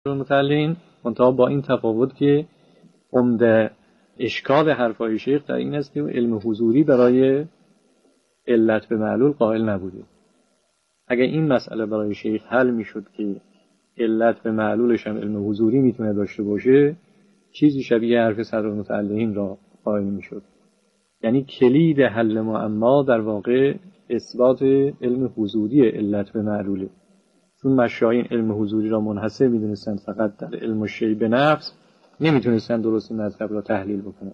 متعلین، منتها با این تفاوت که عمده اشکال حرفای شیخ در این است که علم حضوری برای علت به معلول قائل نبوده. اگر این مسئله برای شیخ حل میشد که علت به معلولش هم علم حضوری میتونه داشته باشه، چیزی شبیه حرف صدرالمتعلقین را قائل میشد. یعنی کلید حل معما در واقع اثبات علم حضوری علت به معلوله. چون مشایین علم حضوری را منحصر میدونستند فقط در علم الشیء به نفس، نمیتونستند درست این مطلب را تحلیل بکنند.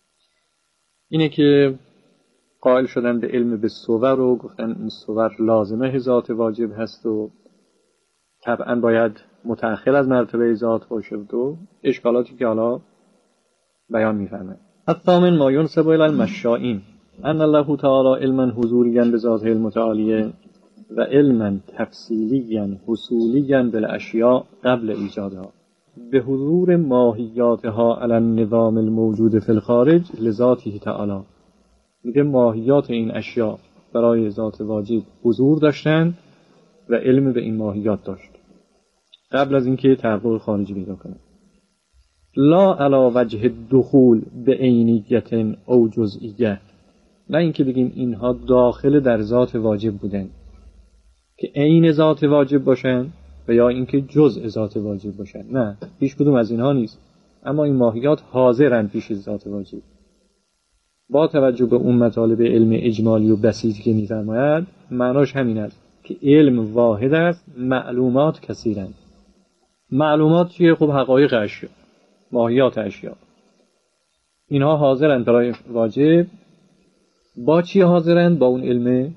اینه که قائل شدن به علم به صور و گفتن این صور لازمه ذات واجب هست و طبعا باید متأخر از مرتبه ذات باشه و اشکالاتی که حالا بیان می‌فرمایند. الثامن ما ينسب الى المشائین ان الله تعالی علما حضوریا بذاته المتعالیه و علما تفصیلیا حصولیا بالاشیاء قبل ایجادها به حضور ماهیاتها علی النظام الموجود فی الخارج لذاته تعالی. میگه ماهیات این اشیاء برای ذات واجب حضور داشتند و علم به این ماهیات داشت قبل از اینکه تحقق خارجی پیدا کنه. لا علی وجه الدخول به عینیت او جزئیه، نه اینکه بگیم اینها داخل در ذات واجب بودن که عین ذات واجب باشن و یا اینکه جزء ذات واجب باشن، نه، هیچ کدوم از اینها نیست. اما این ماهیات حاضرن پیش ذات واجب. با توجه به اون مطالب علم اجمالی و بسیطی که می‌فرماید، معناش همین است که علم واحد است، معلومات کثیرند. معلومات چیه؟ خب حقایق اشیا، ماهیات اشیا. اینها حاضرند برای واجب. با چی حاضرند؟ با اون علم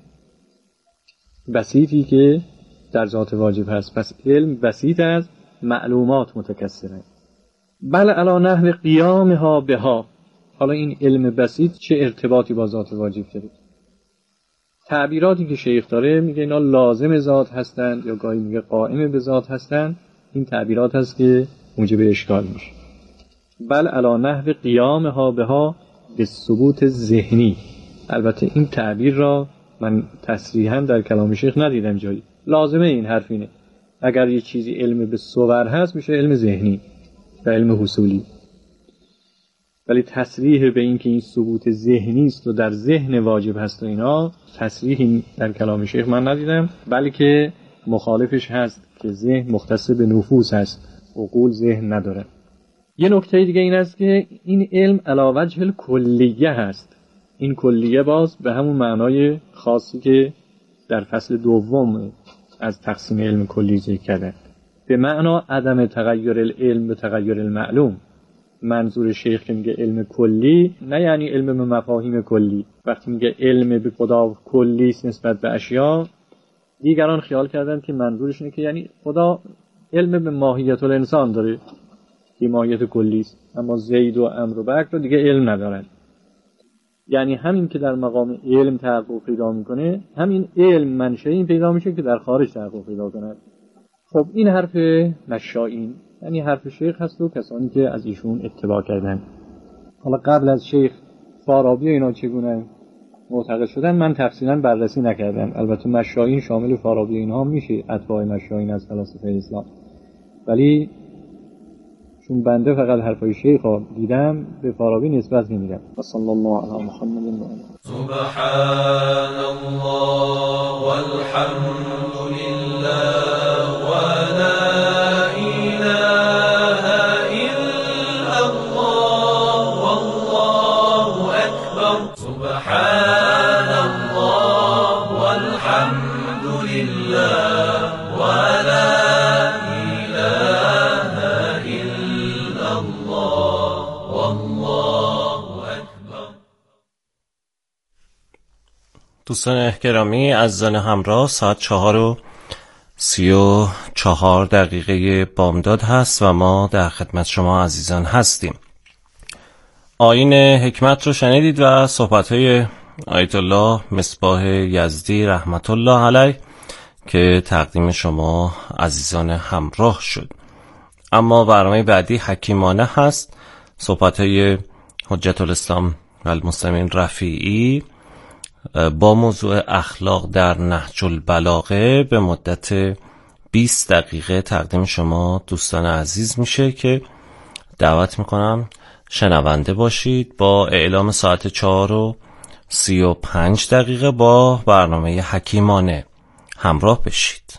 بسیطی که در ذات واجب هست. پس علم بسیط است، معلومات متکثرند. بل علی نحو قیامها بها. حالا این علم بسیط چه ارتباطی با ذات واجب داره؟ تعبیراتی که شیخ داره میگه اینا لازم ذات هستند یا گاهی میگه قائم به ذات هستند. این تعبیرات هست که موجب اشکال میشه. بل علی نحو قیامها بها به ثبوت ذهنی. البته این تعبیر را من تصریحاً در کلام شیخ ندیدم جایی. لازمه این حرف اینه اگر یه چیزی علم به صور هست میشه علم ذهنی و علم حصولی، ولی تصریح به این که این ثبوت ذهنی است و در ذهن واجب هست و اینا تصریحی در کلام شیخ من ندیدم، بلکه مخالفش هست که ذهن مختص به نفوس هست، عقول ذهن نداره. یه نکته دیگه این است که این علم علی وجه الکلیه هست. این کلیه باز به همون معنای خاصی که در فصل دوم از تقسیم علم کلی ذکر کرده، به معنا عدم تغییر العلم به تغییر المعلوم. منظور شیخ که میگه علم کلی نه یعنی علم به مفاهیم کلی. وقتی میگه علم به خدا کلی است نسبت به اشیا، دیگران خیال کردن که منظورش اینه که یعنی خدا علم به ماهیت الانسان داره که ماهیت کلی است، اما زید و عمرو و بکر دیگه علم ندارن. یعنی همین که در مقام علم تحقق پیدا میکنه، همین علم منشأ این پیدا میشه که در خارج تحقق پیدا کنه. خب این حرف مشائین یعنی حرف شیخ هست و کسانی که از ایشون اتباع کردن. حالا قبل از شیخ فارابی اینا چگونه معتقد شدن من تفصیلا بررسی نکردم. البته مشائین شامل فارابی اینها میشه، اتباع مشائین از فلاسفه اسلام، ولی چون بنده فقط حرفای شیخ ها دیدم به فارابی نسبت نمیدم. صلی الله علی محمد و آله. سبحان الله والحمد لله و لا اله الا الله والله اکبر. سبحان الله والحمد لله و لا دوستان گرامی عزیزان همراه، ساعت 4:34 بامداد هست و ما در خدمت شما عزیزان هستیم. آیین حکمت رو شنیدید و صحبت‌های آیت الله مصباح یزدی رحمت الله علیه که تقدیم شما عزیزان همراه شد. اما برنامه بعدی حکیمانه هست، صحبت‌های حجت الاسلام و المسلمین رفیعی با موضوع اخلاق در نهج البلاغه به مدت 20 دقیقه تقدیم شما دوستان عزیز میشه که دعوت میکنم شنونده باشید. با اعلام ساعت 4:35 با برنامه حکیمانه همراه بشید.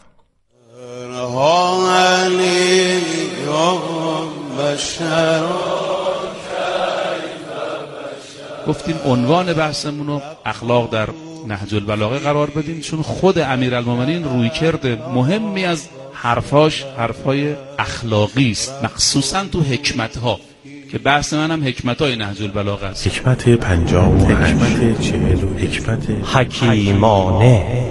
گفتیم عنوان بحثمون رو اخلاق در نهج البلاغه قرار بدیم، چون خود امیرالمومنین رویکرد مهمی از حرفای اخلاقی است، مخصوصا تو حکمت‌ها که بحث منم حکمت‌های نهج البلاغه است. حکمت 50 حکمت 40 حکمت حکیمانه.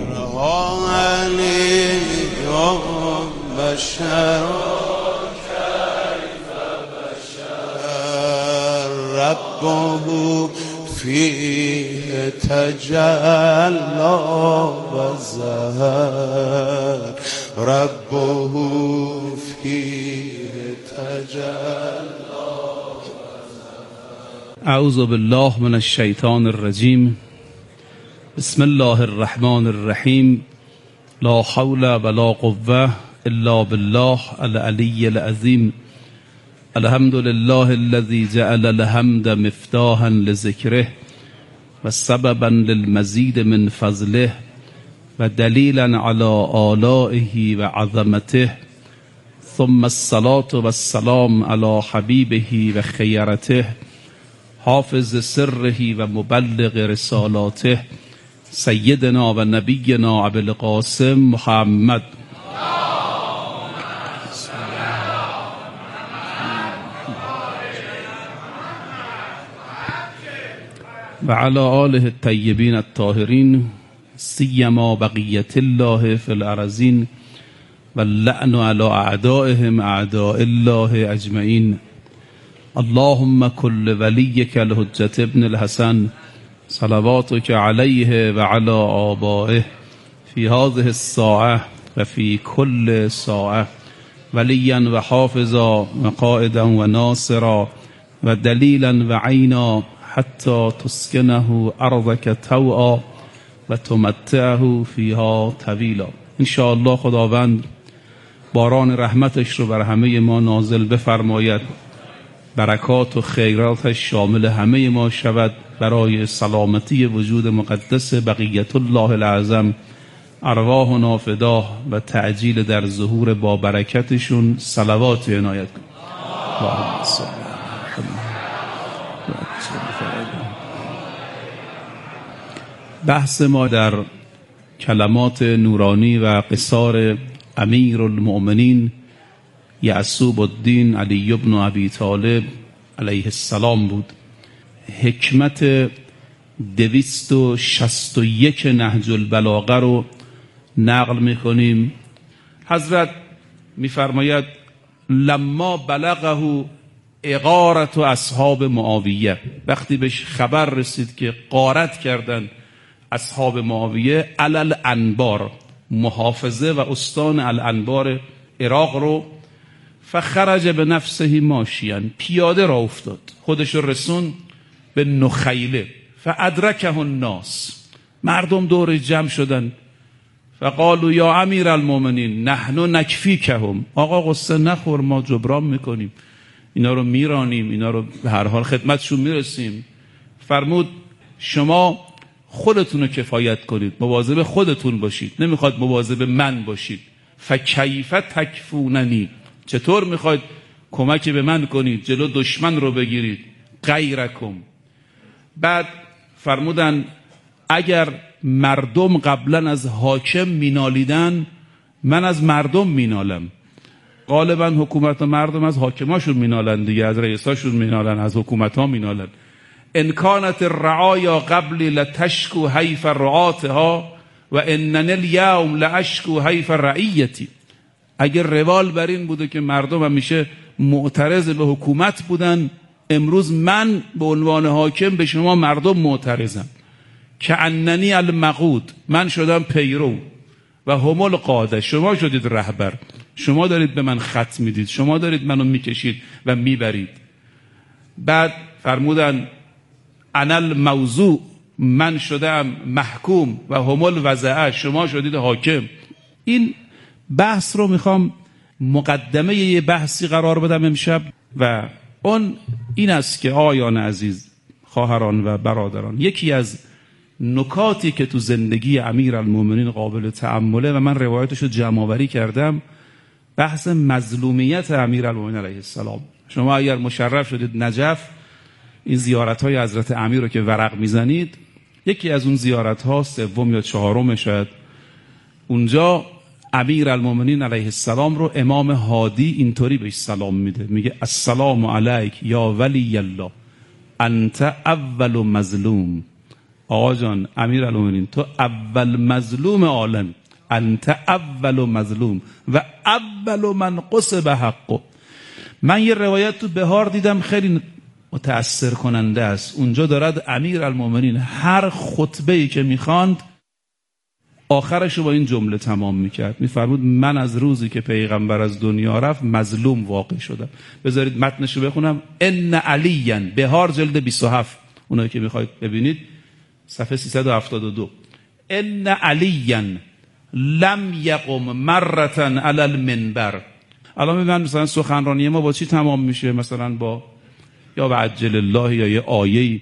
ربه فيه تجلى وزهر ربه فيه تجلى. اعوذ بالله من الشیطان الرجیم. بسم الله الرحمن الرحیم. لا حول ولا قوة الا بالله العلی العظیم. الحمد لله الذي جعل الحمد مفتاحا لذكره وسببا للمزيد من فضله ودليلا على آلائه وعظمته، ثم الصلاة والسلام على حبيبه وخيرته حافظ سره ومبلغ رسالاته سيدنا ونبينا أبي القاسم محمد و علی آله الطیبین الطاهرین سیما بقیت الله فی الارضین و اللعن علی اعدائهم اعداء الله اجمعین. اللهم كل وليك الحجة ابن الحسن صلواتك عليه وعلى آبائه في هذه الساعة وفي كل ساعة وليا وحافظا وقائدا وناصرا ودليلا وعينا حتی تسکنه ارضک طوعا و تمتعه فیها طویلا. انشاءالله خداوند باران رحمتش رو بر همه ما نازل بفرماید، برکات و خیراتش شامل همه ما شود، برای سلامتی وجود مقدس بقیت الله العظم ارواحنا فدا و تعجیل در ظهور با برکتشون صلوات عنایت کن. اللهم صل علی محمد. بحث ما در کلمات نورانی و قصار امیر المؤمنین یعصوب الدین علی بن ابی طالب علیه السلام بود. حکمت 261 نهج البلاغه رو نقل میکنیم. حضرت میفرماید لما بلغه اغارت اصحاب معاویه، وقتی بهش خبر رسید که غارت کردن اصحاب معاویه علل انبار، محافظه و استان الانبار عراق رو، فخرج به نفسه ماشیان، پیاده را افتاد، خودش رسون به نخیله، فادرکه الناس، مردم دور جمع شدن، فقالوا یا امیر المؤمنین نحن نکفیکهم، آقا قصه نخور ما جبران میکنیم، اینا رو میرانیم، اینا رو به هر حال خدمتشون میرسیم. فرمود شما خودتون رو کفایت کنید، مواظب خودتون باشید، نمیخواد مواظب من باشید. فکیف تکفوننی، چطور میخواید کمک به من کنید، جلو دشمن رو بگیرید، غیرکم. بعد فرمودن اگر مردم قبلا از حاکم مینالیدن، من از مردم مینالم. غالبا حکومت و مردم از حاکماشون مینالن دیگه، از رئیساشون مینالن، از حکومت ها مینالن. ان کانت الرعایا قبلی لتشکو حیف رعاتها و انن الیوم لاشکو حیف رعیتی. اگر روال بر این بوده که مردم همیشه معترض به حکومت بودن، امروز من به عنوان حاکم به شما مردم معترضم. که اننی المقود، من شدم پیرو، و هم القاده، شما شدید رهبر، شما دارید به من خط میدید، شما دارید منو میکشید و میبرید. بعد فرمودن انا الموضوع، من شدم محکوم، و هم الوضعه، شما شدید حاکم. این بحث رو میخوام مقدمه یه بحثی قرار بدم امشب و اون این است که آقایان عزیز، خواهران و برادران، یکی از نکاتی که تو زندگی امیرالمومنین قابل تأمله و من روایتش رو جمع‌آوری کردم، بحث مظلومیت امیرالمومنین علیه السلام. شما اگر مشرف شدید نجف، این زیارت‌های حضرت امیر رو که ورق میزنید، یکی از اون زیارت‌ها سوم یا چهارم شاید، اونجا امیرالمومنین علیه السلام رو امام هادی اینطوری بهش سلام میده، میگه السلام علیک یا ولی الله انت اول مظلوم. آقا جان امیرالمومنین، تو اول مظلوم عالم، انت اول مظلوم و اول من قصب حقه. من یه روایت تو بهار دیدم خیلی متأثر کننده است. اونجا دارد امیرالمومنین هر خطبه‌ای که میخواند آخرش رو با این جمله تمام میکرد، میفرمود من از روزی که پیغمبر از دنیا رفت مظلوم واقع شدم. بذارید متنش رو بخونم. ان علیاً، بهار جلد 27، اونایی که میخواید ببینید، صفحه 372. ان علیاً لم یقم مرة علی المنبر. الان ببین مثلا سخنرانی ما با چی تمام میشه؟ مثلا با یا بعجل الله یا یه آیه‌ای.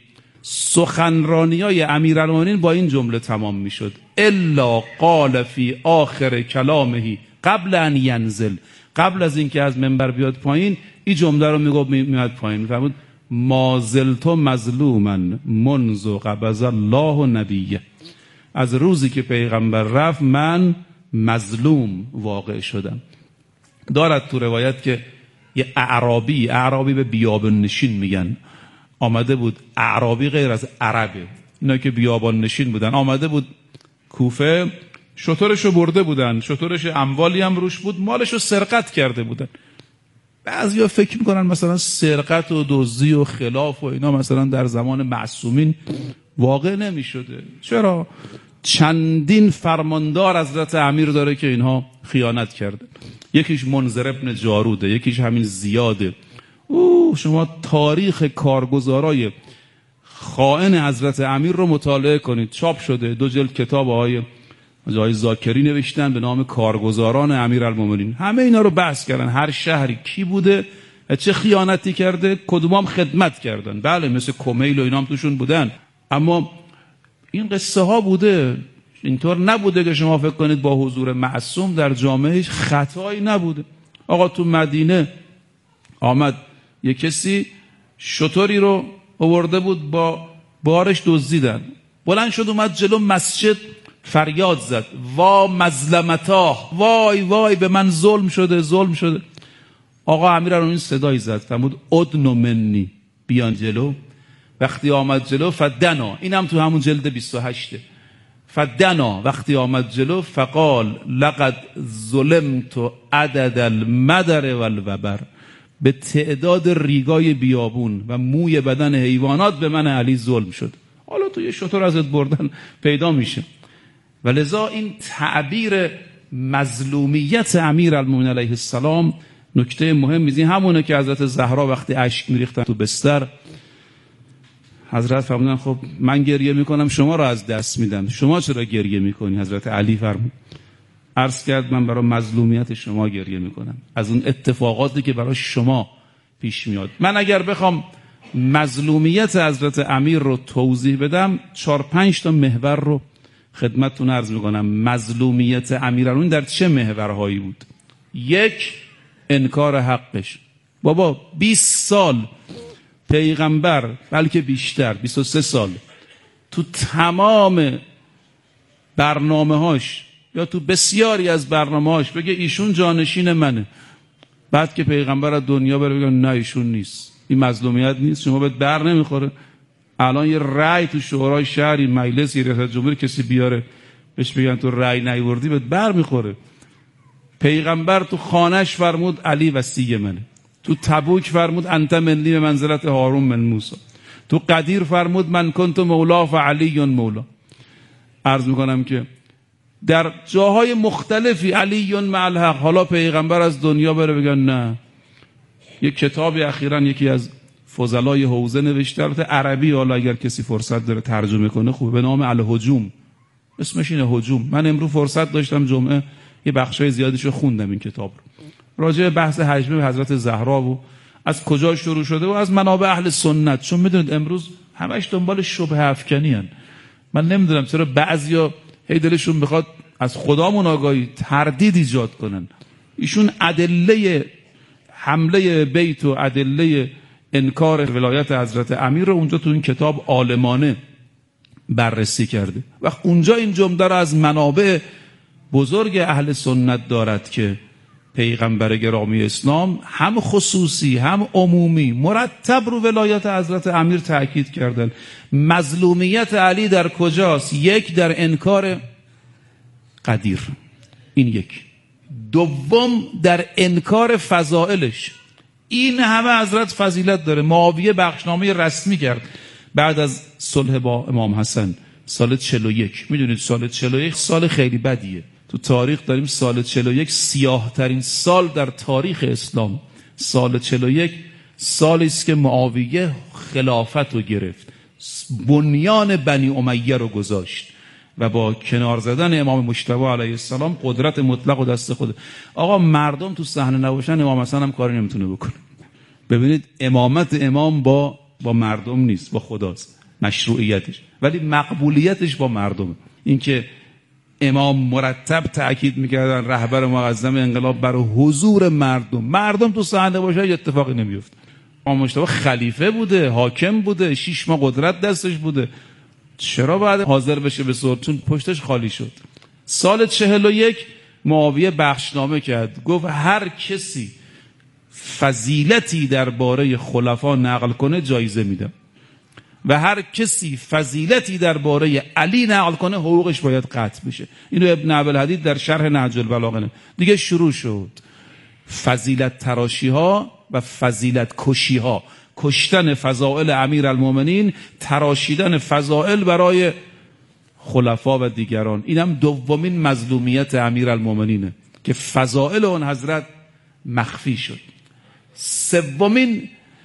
سخنرانی‌های امیرالمومنین با این جمله تمام میشد: الا قال فی آخر کلامه قبل ان ینزل. قبل از اینکه از منبر بیاد پایین این جمله رو میگفت، میاد پایین، میفرمود ما زلت مظلوما منذ قبض الله نبیه. از روزی که پیغمبر رفت من مظلوم واقع شدم. دارد تو روایت که یه اعرابی به بیابان نشین میگن آمده بود. اعرابی غیر از عربه، اینا که بیابان نشین بودن، آمده بود کوفه، شترشو برده بودن، شترش اموالی هم روش بود، مالشو سرقت کرده بودن. بعضیا فکر میکنن مثلا سرقت و دزدی و خلاف و اینا مثلا در زمان معصومین واقع نمیشده. چرا؟ چندین فرماندار حضرت امیر داره که اینها خیانت کرده. یکیش منذر ابن جاروده، یکیش همین زیاده. شما تاریخ کارگزارای خائن حضرت امیر رو مطالعه کنید، چاپ شده 2 جلد کتاب آقای زاکری نوشتن به نام کارگزاران امیرالمومنین. همه اینا رو بحث کردن، هر شهری کی بوده، چه خیانتی کرده، کدومام خدمت کردن. بله مثل کمیل و اینام توشون بودن، اما این قصه ها بوده. اینطور نبوده که شما فکر کنید با حضور معصوم در جامعه هیچ خطایی نبوده. آقا تو مدینه آمد یک کسی شتری رو آورده بود، با بارش دزدیدن، بلند شد اومد جلو مسجد فریاد زد وا مظلمتاه، وای وای به من ظلم شده ظلم شده. آقا امیرالمومنین صدایی زد فرمود ادنو منی، بیان جلو. وقتی آمد جلو فدنا، اینم تو همون جلد 28، فدنا وقتی آمد جلو فقال لقد ظلمت عدد المدر والوبر، به تعداد ریگای بیابون و موی بدن حیوانات به من علی ظلم شد. حالا تو یه شتر ازت بردن پیدا میشه. ولذا این تعبیر مظلومیت امیرالمومنین علیه السلام نکته مهمی است. همونه که حضرت زهرا وقتی اشک میریختن تو بستر، حضرت فرمودن خب من گریه میکنم شما رو از دست میدم، شما چرا گریه میکنی؟ حضرت علی فرمود، عرض کرد من برای مظلومیت شما گریه میکنم، از اون اتفاقاتی که برای شما پیش میاد. من اگر بخوام مظلومیت حضرت امیر رو توضیح بدم 4-5 تا محور رو خدمتتون عرض میکنم. مظلومیت امیرالمومنین در چه محورهایی بود؟ 1، انکار حقش. بابا 20 سال پیغمبر، بلکه بیشتر 23 سال، تو تمام برنامه‌هاش یا تو بسیاری از برنامه‌هاش بگه ایشون جانشین منه، بعد که پیغمبر از دنیا بره بگه نه ایشون نیست. این مظلومیت نیست؟ شما بهت بر نمیخوره؟ الان یه رأی تو شورای شهری، مجلس، ریاست جمهوری کسی بیاره بهش بگن تو رأی نیوردی، بهت بر میخوره. پیغمبر تو خانه‌اش فرمود علی وصی منه، تو تبوک فرمود انت منی به منزلت هارون من موسی، تو قدیر فرمود من کنت مولا فعلی مولا. عرض میکنم که در جاهای مختلفی علی مع الحق. حالا پیغمبر از دنیا بره بگن نه. یک کتابی اخیراً یکی از فضلای حوزه نوشته، البته عربی، حالا اگر کسی فرصت داره ترجمه کنه خوبه، به نام الهجوم. اسمش اینه، هجوم. من امروز فرصت داشتم جمعه یه بخشای زیادیش رو خوندم این کتاب رو، راجع به بحث هجمه حضرت زهرا و از کجا شروع شده و از منابع اهل سنت. چون میدونید امروز همش دنبال شبهه افکنی هن. من نمیدونم چرا بعضیا هی دلشون میخواد از خدامون آگاهی تردید ایجاد کنن. ایشون ادله حمله بیت و ادله انکار ولایت حضرت امیر رو اونجا تو این کتاب عالمانه بررسی کرده و اونجا این جمله رو از منابع بزرگ اهل سنت دارد که پیغمبر گرامی اسلام هم خصوصی هم عمومی مرتب رو ولایت حضرت امیر تأکید کردن. مظلومیت علی در کجاست؟ یک، در انکار قدیر، این یک. دوم، در انکار فضائلش. این همه حضرت فضیلت داره. معاویه بخشنامه رسمی کرد بعد از صلح با امام حسن سال 41. میدونید سال 41 سال خیلی بدیه. تو تاریخ داریم سال 41 سیاه ترین سال در تاریخ اسلام. سال 41 سالی است که معاویه خلافت رو گرفت، بنیان بنی امیه رو گذاشت و با کنار زدن امام مجتبی علیه السلام قدرت مطلق و دست خود. آقا مردم تو صحنه نباشن امام حسن هم کاری نمیتونه بکنه. ببینید امامت امام با مردم نیست، با خداست مشروعیتش، ولی مقبولیتش با مردم. اینکه امام مرتب تأکید میکردن رهبر معظم انقلاب بر حضور مردم تو صحنه باشه اتفاقی نمیفته. امام مجتبی خلیفه بوده، حاکم بوده، 6 ماه قدرت دستش بوده، چرا بعد حاضر بشه به صلح؟ چون پشتش خالی شد. سال 41 معاویه بخشنامه کرد، گفت هر کسی فضیلتی درباره خلفا نقل کنه جایزه میدم و هر کسی فضیلتی درباره علی نقل کنه حقوقش باید قطع بشه. اینو ابن ابوالحدید در شرح نهج البلاغه. دیگه شروع شد فضیلت تراشی ها و فضیلت کشی ها، کشتن فضائل امیرالمومنین، تراشیدن فضائل برای خلفا و دیگران. اینم دومین مظلومیت امیرالمومنینه که فضائل اون حضرت مخفی شد. سومین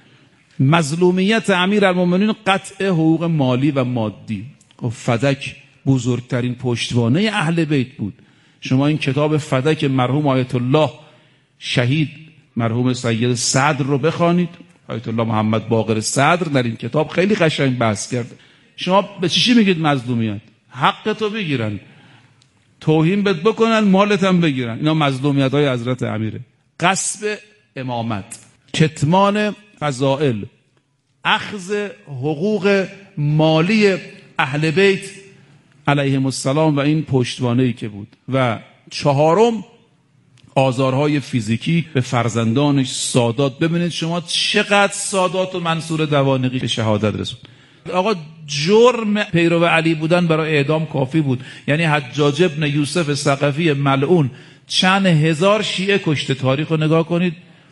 مظلومیت امیرالمومنین قطع حقوق مالی و مادی. فدک بزرگترین پشتوانه اهل بیت بود. شما این کتاب فدک مرحوم آیت الله شهید مرحوم سید صدر رو بخوانید. آیت الله محمد باقر صدر در این کتاب خیلی قشنگ بحث کرده. شما به چی میگید مظلومیت؟ حق تو بگیرن، توهین بهت بکنن، مالت هم بگیرن. اینا مظلومیت های حضرت امیره. غصب امامت، کتمان فضائل، اخذ حقوق مالی اهل بیت علیهم السلام و این پشتوانه‌ای که بود. و چهارم آزارهای فیزیکی به فرزندانش سادات. ببینید شما چقدر سادات و منصور دوانقی به شهادت رسوند. آقا جرم پیرو علی بودن برای اعدام کافی بود. یعنی حجاج ابن یوسف ثقفی ملعون چند هزار شیعه کشته. تاریخ رو نگاه کنید.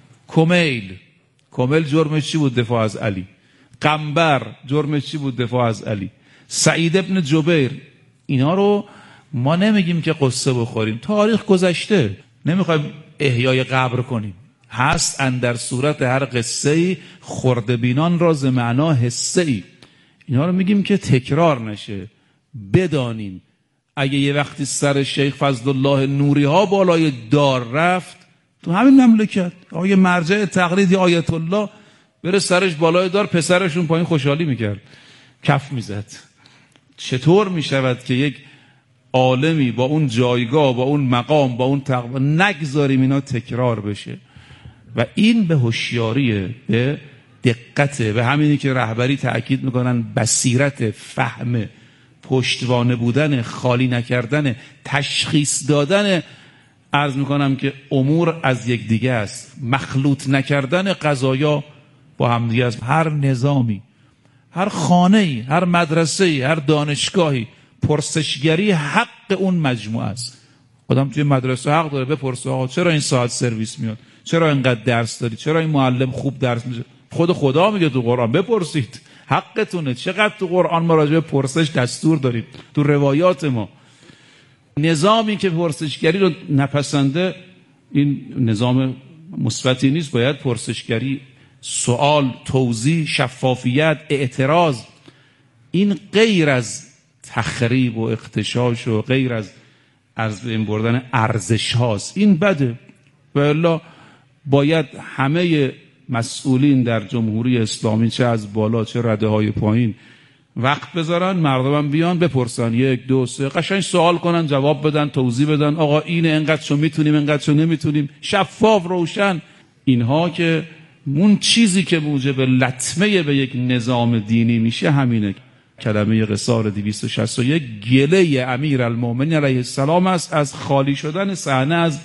کمیل جرمش چی بود؟ دفاع از علی. قنبر جرمش چی بود؟ دفاع از علی. سعید ابن جبیر. اینا رو ما نمیگیم که قصه بخوریم، تاریخ گذشته، نمیخوایم احیای قبر کنیم. هست اندر صورت هر قصه‌ای خردبینان را ز معنا حسه‌ای. اینا رو میگیم که تکرار نشه، بدانیم. اگه یه وقتی سر شیخ فضل الله نوری ها بالای دار رفت تو همین مملکت، آقای مرجع تقلید آیت الله بره سرش بالای دار، پسرشون پایین خوشحالی میکرد، کف میزد. چطور میشود که یک عالمی با اون جایگاه، با اون مقام، با اون تقوا نگذاریم اینا تکرار بشه؟ و این به هوشیاریه، به دقته، به همینی که رهبری تأکید میکنن، بصیرت، فهم، پشتوانه بودن، خالی نکردن، تشخیص دادن. عرض میکنم که امور از یک دیگه است، مخلوط نکردن قضایا با هم دیگه است. هر نظامی، هر خانه‌ای، هر مدرسه‌ای، هر دانشگاهی پرسشگری حق اون مجموعه است. آدم توی مدرسه حق داره بپرسه آقا چرا این ساعت سرویس میاد؟ چرا اینقدر درس داری؟ چرا این معلم خوب درس میده؟ خود خدا میگه تو قرآن بپرسید، حقتونه. چقدر تو قرآن ما راجع به پرسش دستور داریم، تو روایات ما. نظامی که پرسشگری رو نپسنده این نظام مثبتی نیست. باید پرسشگری، سوال، توضیح، شفافیت، اعتراض، این غیر از تخریب و اغتشاش و غیر از از بین بردن ارزش هاست. این بده. و الا باید همه مسئولین در جمهوری اسلامی، چه از بالا چه رده های پایین، وقت بذارن، مردم بیان بپرسن 1 2 3 قشنگ سوال کنن، جواب بدن، توضیح بدن. آقا اینه، انقدرشو میتونیم، انقدرشو نمیتونیم، شفاف روشن. اینها که اون چیزی که موجب لطمه به یک نظام دینی میشه همینه. کلمه قصار 261 گله امیرالمومنین علیه السلام است از خالی شدن صحنه از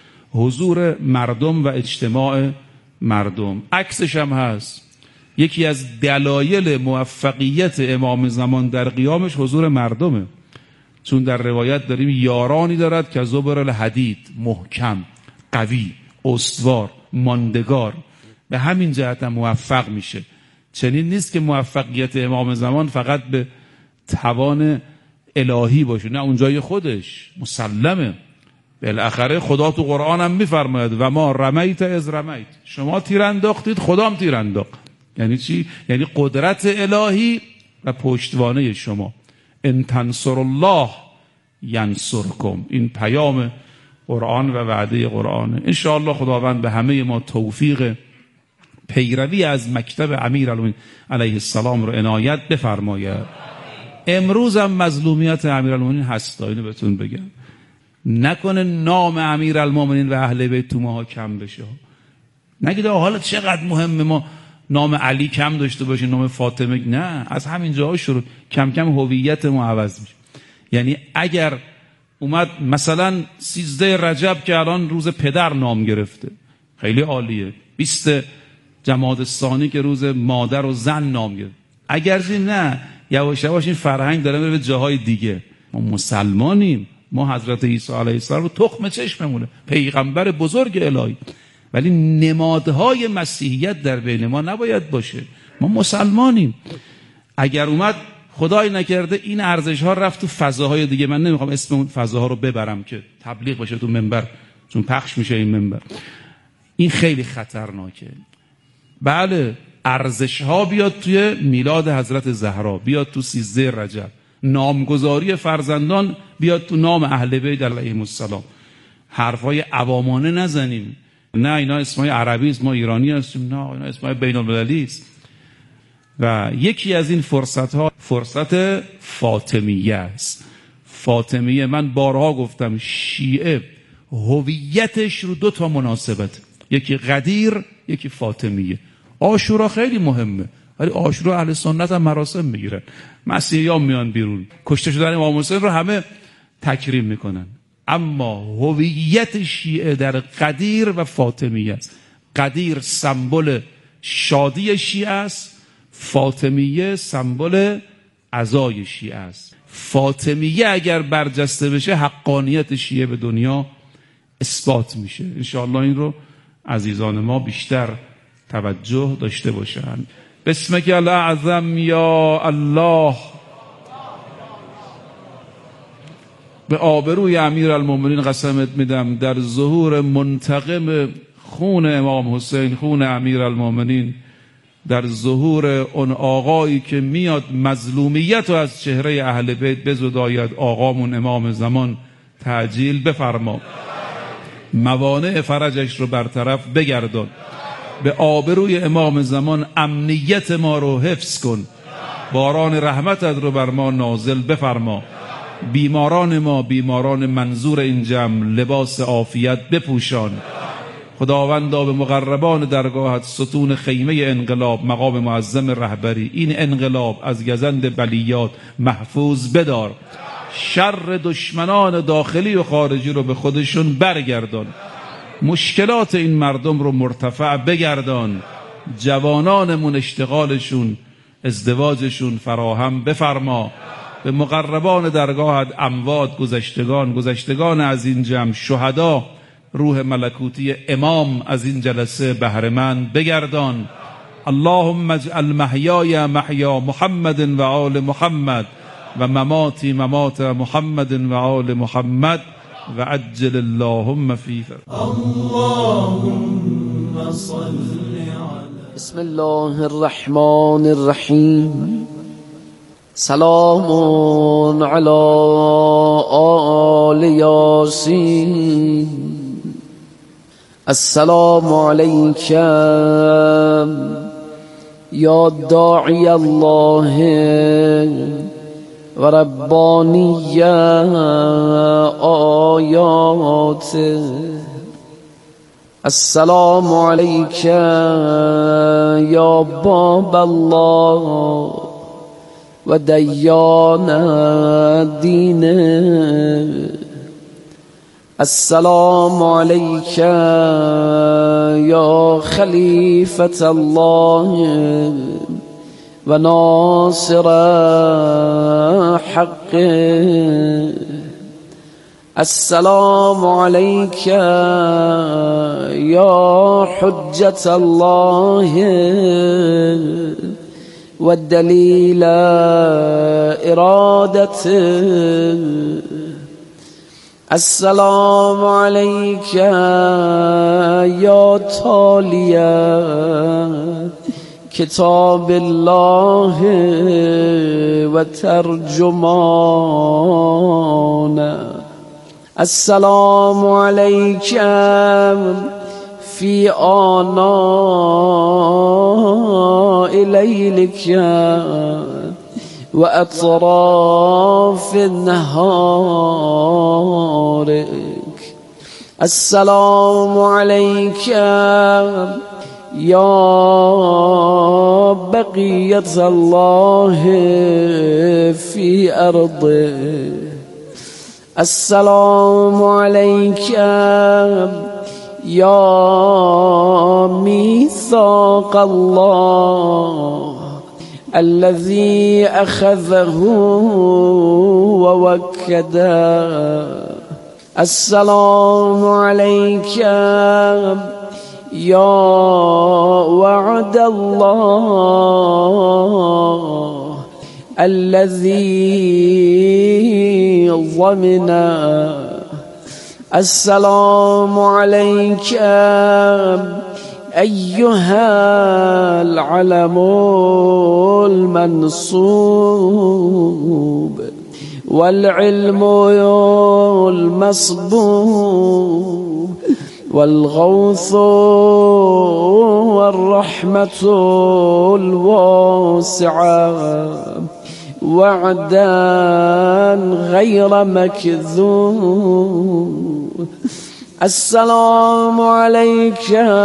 حضور مردم و اجتماع مردم. عکسش هم هست. یکی از دلایل موفقیت امام زمان در قیامش حضور مردمه، چون در روایت داریم یارانی دارد که زبر الحدید، محکم، قوی، استوار، ماندگار. به همین جهت هم موفق میشه. چنین نیست که موفقیت امام زمان فقط به توان الهی باشه، نه، اونجای خودش مسلمه. بالاخره خدا تو قرآن هم میفرماید و ما رمیت از رمیت، شما تیر انداختید، خدا هم تیر انداخت. یعنی چی؟ یعنی قدرت الهی و پشتوانه شما. ان تنصر الله ینصرکم. این پیام قرآن و وعده قرآنه. انشاءالله خداوند به همه ما توفیق پیروی از مکتب امیرالمومنین علیه السلام رو عنایت بفرماید. امروز هم مظلومیت امیرالمومنین هست، اینو بهتون بگم. نکنه نام امیرالمومنین و اهل بیت تو ماها کم بشه. نگید حالا چقدر مهمه ما نام علی کم داشته باشیم، نام فاطمه. نه، از همین جاها شروع کم کم هویت ما عوض میشه. یعنی اگر اومد مثلا 13 رجب که الان روز پدر نام گرفته، خیلی عالیه. 20 جمادی الثانی که روز مادر و زن نام گرفته. اگرچه نه، یواش یواش این فرهنگ داره میره به جاهای دیگه. ما مسلمانیم، ما حضرت عیسی علیه السلام رو تخم چشممونه، پیغمبر بزرگ الهی، ولی نمادهای مسیحیت در بین ما نباید باشه. ما مسلمانیم. اگر اومد خدای نکرده این ارزش ها رفت تو فضاهای دیگه، من نمیخوام اسم اون فضاها رو ببرم که تبلیغ باشه تو منبر، چون پخش میشه این منبر، این خیلی خطرناکه. بله، ارزش ها بیاد توی میلاد حضرت زهرا، بیاد تو 13 رجب، نامگذاری فرزندان بیاد تو نام اهل بیت علیهم السلام. حرفای عوامانه نزنیم. نه اینا اسمای عربی است، ما ایرانی هستیم. نه اینا اسمای بین المللی است. و یکی از این فرصت ها فرصت فاطمیه است. فاطمیه، من بارها گفتم، شیعه هویتش رو 2 تا مناسبت، یکی قدیر، یکی فاطمیه. عاشورا خیلی مهمه، ولی عاشورا اهل سنت هم مراسم میگیرن. مسیحیان میان بیرون، کشته شدن امام حسین رو همه تکریم میکنن. اما هویت شیعه در قدیر و فاطمیه است. قدیر سمبل شادی شیعه است، فاطمیه سمبل عزای شیعه است. فاطمیه اگر برجسته بشه، حقانیت شیعه به دنیا اثبات میشه. انشاءالله این رو عزیزان ما بیشتر توجه داشته باشن. بسمک الاعظم یا الله. به آبروی امیرالمومنین قسمت میدم در ظهور منتقم خون امام حسین، خون امیرالمومنین، در ظهور اون آقایی که میاد مظلومیت رو از چهره اهل بیت بزداید، آقامون امام زمان تعجیل بفرما، موانع فرجش رو برطرف بگردان. به آبروی امام زمان امنیت ما رو حفظ کن، باران رحمتت رو بر ما نازل بفرما. بیماران ما، بیماران منظور این جمع، لباس عافیت بپوشان. خداوندا به مقربان درگاهت ستون خیمه انقلاب، مقام معظم رهبری، این انقلاب از گزند بلیات محفوظ بدار. شر دشمنان داخلی و خارجی رو به خودشون برگردان. مشکلات این مردم رو مرتفع بگردان. جوانانمون اشتغالشون، ازدواجشون فراهم بفرما. به مقربان درگاهت، اموات، گذشتگان از این جمع، شهدا، روح ملکوتی امام از این جلسه بهره‌مند بگردان. اللهم اجعل محیای محیا محمد و آل محمد و مماتی ممات محمد و آل محمد و عجل اللهم فی اللهم صل. بسم الله الرحمن الرحیم. سلام علی آل یاسین. السلام علیک یا داعی الله و ربانی آیات. السلام علیک یا باب الله و دیان دین. السلام علیک یا خلیفة الله و ناصر حق. السلام علیک یا حجة الله و دلیل ارادته. السلام علیک یا تالی کتاب الله و ترجمان. السلام علیک فی آناء لیلک و اطراف نهارک. السلام علیک یا بقیت الله فی ارضه. السلام علیک یا میثاق الله الذي أخذه ووكده. السلام عليك يا وعد الله الذي ضمنه. السلام عليك أيها العلم المنصوب والعلم المصبوب والغوث والرحمة الواسعة وعدا غير مكذوب. السلام عليك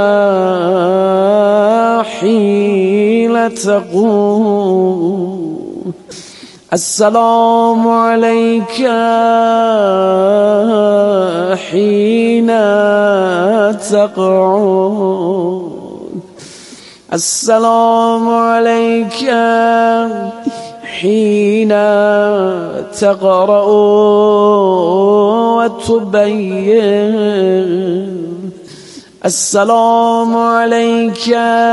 حين تقوم. السلام عليك حين تقعد. السلام عليك حين تقرأ وتبين. السلام عليك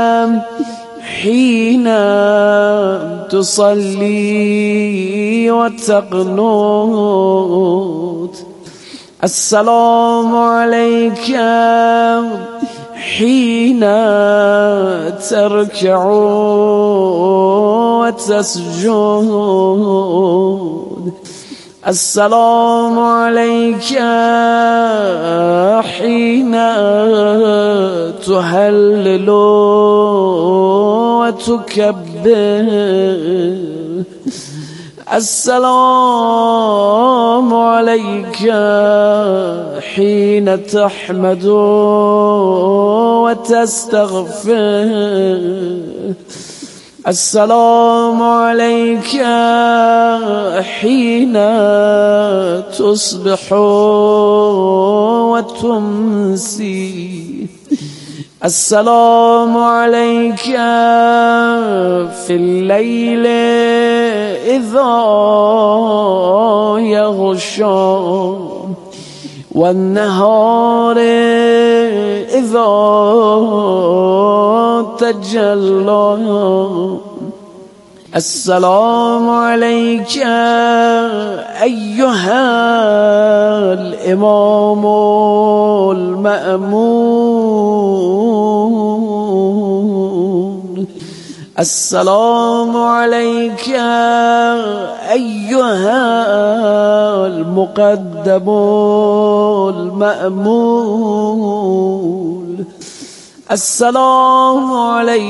حين تصلي وتقنط. السلام عليك حين تركع وتسجد. السلام عليك حين تهلل وتكبر. السلام عليك حين تحمد وتستغفر. السلام عليك حين تصبح وتمسي. السلام عليك في الليل إذا يغشى والنهار إذا تجلى. السلام عليك أيها الإمام المأمون. السلام عليك أيها المقدم المأمول. السلام عليك